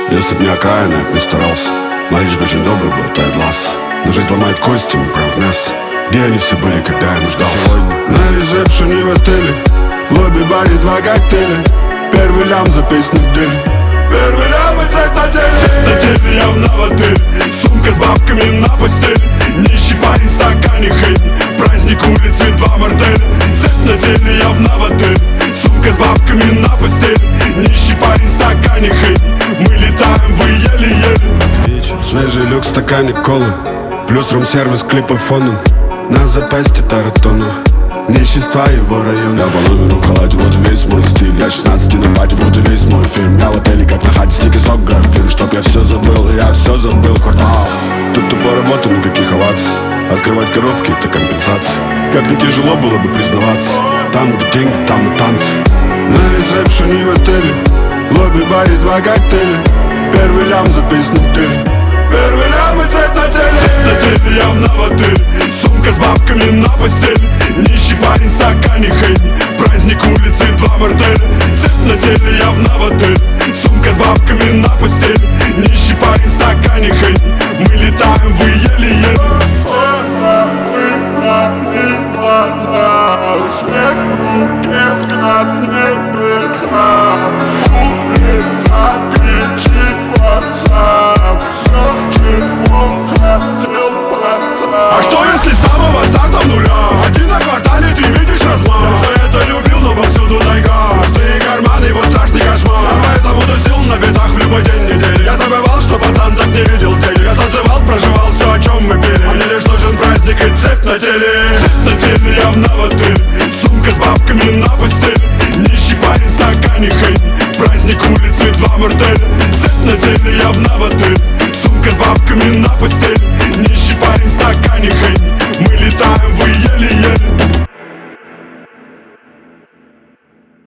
Если б не окраина, я б не старался. Маришка очень добрый был, тает лас. Но жизнь ломает кости, мы прям в мясо. Где они все были, когда я нуждался? Сегодня на ресепшене в отеле, в лобби-баре 2 коктейля. Первый лям за песню в деле. Первый лям и цвет на теле. Цвет на теле, явно в отеле. Сумка с бабками на постели. Нищий парень, стакане Хенни. Праздник улицы, 2 мартеля. Цвет на теле, явно в отеле. Сумка с бабками на постели. Нищий парень, стакане Хенни. Мы летаем, вы еле-еле. Свежий люк, стаканник колы. Плюс рум-сервис, клипы фоном. На запястье таратонов. Нищества его район. Я по номеру в халате, вот и весь мой стиль. Я 16 на пати, вот и весь мой фильм. Я в отеле, как на хате, стики сок, графин. Чтоб я все забыл, я все забыл, квартал. Тут тупо работа, никаких оваций. Открывать коробки, это компенсация. Как не тяжело было бы признаваться. Там, где деньги, там и танцы. На ресепшене в отеле, в лобби-баре 2 коктейля. Первый лям за песню в деле. Первый лям и цвет на теле. Цвет на теле, явно в отеле. Сумка с бабками на постели. Нищий парень, стакане Хенни. Праздник улицы, 2 мартеля. Цвет на теле, явно в отеле. Сумка с бабками на постели. Нищий парень, стакане Хенни. Мы летаем, вы еле-еле. Снег в руке, взгляд небеса. Улица кричит WhatsApp. Все, чего хотел пацан. А что если с самого старта в нуля? Один на квартале, ты видишь размах. Я за это любил, но повсюду тайга. Пустые карманы, его страшный кошмар. Я поэтому тусил на битах в любой день недели. Я забывал, что пацан так не видел тени. Я танцевал, проживал все, о чем мы пели. А мне лишь нужен праздник и цепь на теле. Цепь на теле, явно в отеле. Сумка с бабками на постели. Нищий парень, стакане Хенни. Праздник улицы, 2 мартеля. Цепь на теле, явно в отеле.